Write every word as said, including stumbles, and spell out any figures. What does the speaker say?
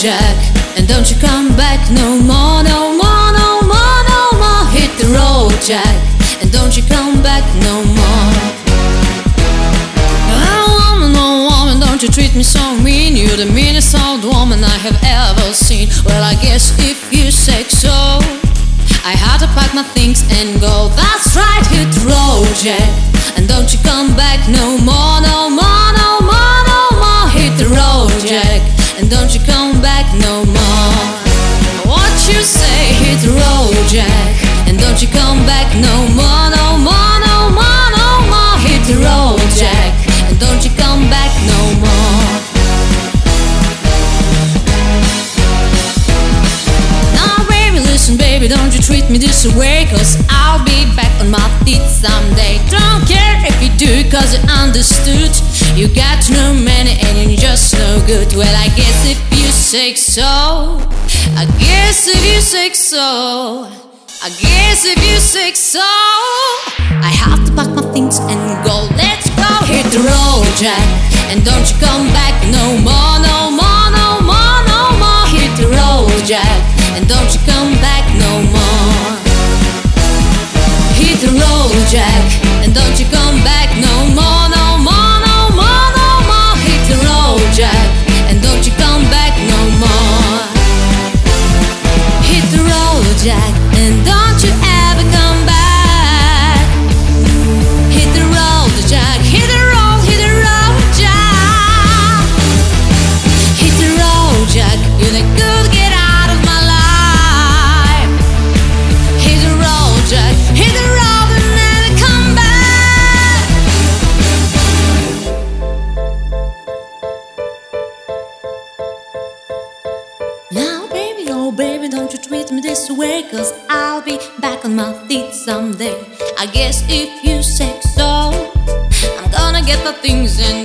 Jack, and don't you come back no more, no more, no more, no more. Hit the road, Jack, and don't you come back no more. Oh woman, oh woman, don't you treat me so mean. You're the meanest old woman I have ever seen. Well, I guess if you say so, I had to pack my things and go. That's right, hit the road, Jack, and don't you come back no more, no more, no more, no more. Hit the road, Jack, and don't you come back no more. What you say, hit the road, Jack, and don't you come back no more, no more, no more, no more. Hit the road, Jack, and don't you come back no more. Now baby, listen baby, don't you treat me this way, cause I'll be back on my feet someday. Don't care if you do, cause you understood. You got to know many and you're just no good. Well, I guess if you say so, I guess if you say so, I guess if you say so, I have to pack my things and go. Let's go. Hit the road, Jack, and don't you come back no more, no more, no more, no more. Hit the road, Jack, and don't you come back no more. Hit the road, Jack, and don't you come back no more, no more, no more, no more. Hit the road, Jack, and don't you come back no more. Hit the road, Jack, and don't you ever come back. Hit the road, Jack, hit the road, hit the road, Jack. Hit the road, Jack, you're the good, get out of my life. Hit the road, Jack, hit the road and never come back. Now baby, oh baby, don't you treat me this way, cause I'll be back on my feet someday. I guess if you say so, I'm gonna get the things and